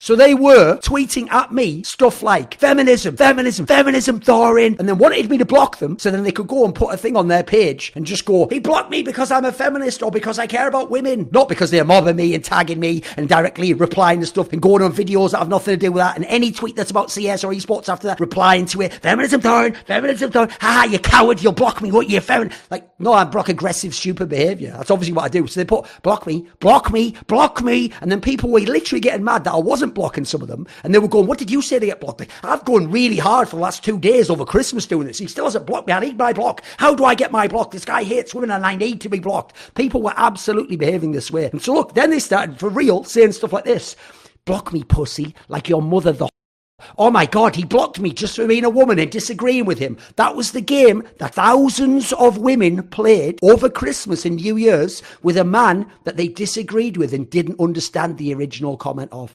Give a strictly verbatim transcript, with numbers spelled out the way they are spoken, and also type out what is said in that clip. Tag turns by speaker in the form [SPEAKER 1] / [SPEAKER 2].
[SPEAKER 1] So they were tweeting at me stuff like feminism, feminism, feminism, Thorin, and then wanted me to block them so then they could go and put a thing on their page and just go, he blocked me because I'm a feminist or because I care about women. Not because they're mobbing me and tagging me and directly replying to stuff and going on videos that have nothing to do with that. And any tweet that's about C S or esports after that, replying to it, feminism, Thorin, feminism, Thorin, ha, you coward, you'll block me, what, you feminist? Like, no, I block aggressive, stupid behaviour. That's obviously what I do. So they put, block me, block me, block me, and then people were literally getting mad that I wasn't blocking some of them, and they were going, what did you say to get blocked? I've gone really hard for the last two days over Christmas doing this. He still hasn't blocked me. I need my block. How do I get my block? This guy hates women and I need to be blocked. People were absolutely behaving this way. And so look, then they started for real saying stuff like this. Block me, pussy, like your mother the oh my God, he blocked me just for being a woman and disagreeing with him. That was the game that thousands of women played over Christmas and New Year's with a man that they disagreed with and didn't understand the original comment of.